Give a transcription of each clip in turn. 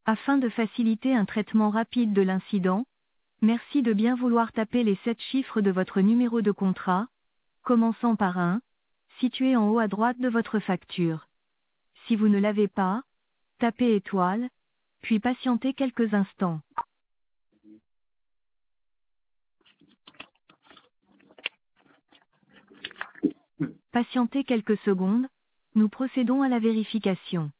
Afin de faciliter un traitement rapide de l'incident, merci de bien vouloir taper les 7 chiffres de votre numéro de contrat, commençant par 1, situé en haut à droite de votre facture. Si vous ne l'avez pas, tapez étoile, puis patientez quelques instants. Patientez quelques secondes, nous procédons à la vérification.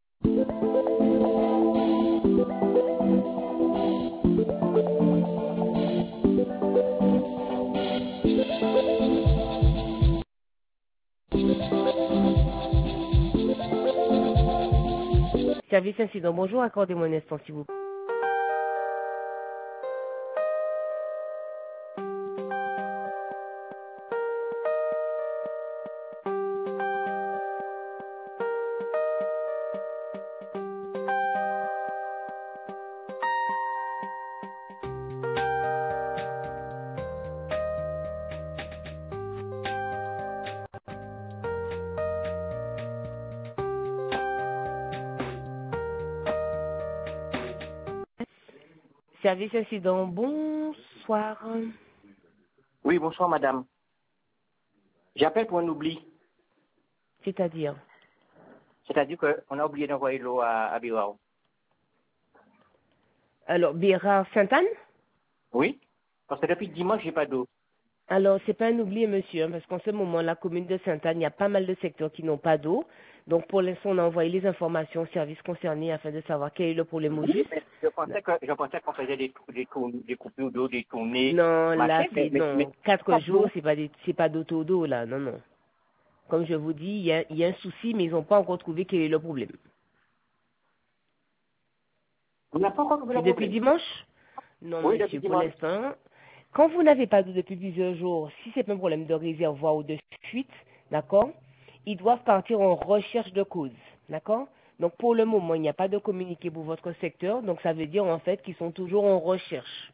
Service incident, bonjour, accordez-moi un instant s'il vous plaît. Service incident, bonsoir. Oui, bonsoir madame. J'appelle pour un oubli. C'est-à-dire? C'est-à-dire qu'on a oublié d'envoyer l'eau à Birao. Alors, Bérard Sainte-Anne? Oui, parce que depuis dimanche, j'ai pas d'eau. Alors, c'est pas un oubli, monsieur, hein, parce qu'en ce moment, la commune de Sainte-Anne, il y a pas mal de secteurs qui n'ont pas d'eau. Donc, pour l'instant, on a envoyé les informations aux services concernés afin de savoir quel est le problème au juste. Mais je pensais qu'on faisait des coupures d'eau, des tournées, Non, là, machin, c'est, non, 4 pas jours, d'eau. c'est pas d'auto-d'eau, là, non, non. Comme je vous dis, il y a un souci, mais ils n'ont pas encore trouvé quel est le problème. On n'a pas encore trouvé C'est le depuis problème. dimanche? Non, Oui, depuis monsieur, pour dimanche. l'instant. Quand vous n'avez pas d'eau depuis plusieurs jours, si c'est pas un problème de réservoir ou de fuite, d'accord, ils doivent partir en recherche de cause, d'accord? Donc pour le moment, il n'y a pas de communiqué pour votre secteur, donc ça veut dire en fait qu'ils sont toujours en recherche.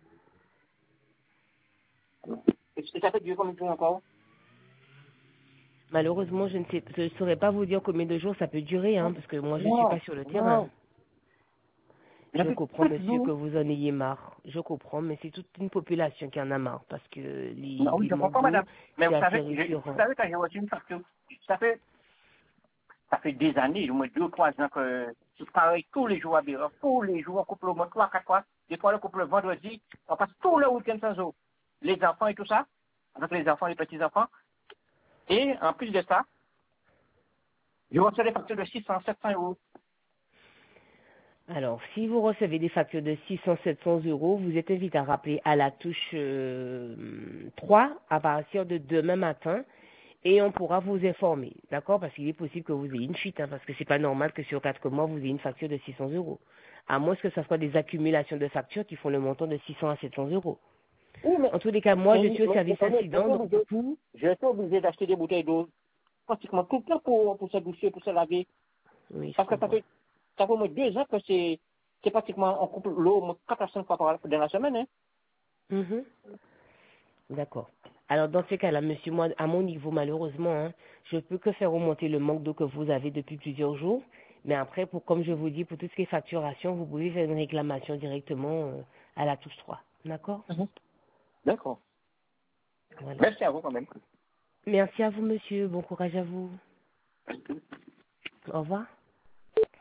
Est-ce que ça fait durer combien de temps encore? Malheureusement, je ne saurais pas vous dire combien de jours ça peut durer, hein, parce que moi je suis Non, pas sur le terrain. non. Je Depuis comprends, 4 monsieur, que jours. vous en ayez marre. Je comprends, mais c'est toute une population qui en a marre, parce que Non, oui, les je manques comprends d'eau, madame. Mais c'est vous assez savez, récurrent. quand j'ai reçu une facture, ça fait des années, au moins 2 ou 3 ans que c'est pareil tous les jours à Birao. Tous les jours, on coupe le mois 3, 4 fois. Des fois, on coupe le vendredi. On passe tout le week-end sans eau. Les enfants et tout ça, avec les enfants, les petits-enfants. Et en plus de ça, je reçois des factures de 600, 700 euros. Alors, si vous recevez des factures de 600-700 euros, vous êtes invité à rappeler à la touche 3 à partir de demain matin et on pourra vous informer, d'accord? Parce qu'il est possible que vous ayez une fuite, hein, parce que c'est pas normal que sur 4 mois, vous ayez une facture de 600 euros. À moins que ce soit des accumulations de factures qui font le montant de 600 à 700 euros. Oui, En tous les cas, moi, je suis au service attendez, incident, donc du coup, j'ai été obligé d'acheter des bouteilles d'eau pratiquement tout le temps pour se doucher, pour se laver. oui, je Parce que comprends. ça fait au moins 2 ans que c'est pratiquement, on coupe l'eau au moins 4 à 5 fois dans la semaine. Hein. Mhm. D'accord. Alors dans ces cas-là, monsieur, moi, à mon niveau, malheureusement, hein, je peux que faire remonter le manque d'eau que vous avez depuis plusieurs jours. Mais après, comme je vous dis, pour tout ce qui est facturation, vous pouvez faire une réclamation directement à la touche 3. D'accord? Mhm. D'accord. Voilà. Merci à vous quand même. Merci à vous, monsieur. Bon courage à vous. Au revoir.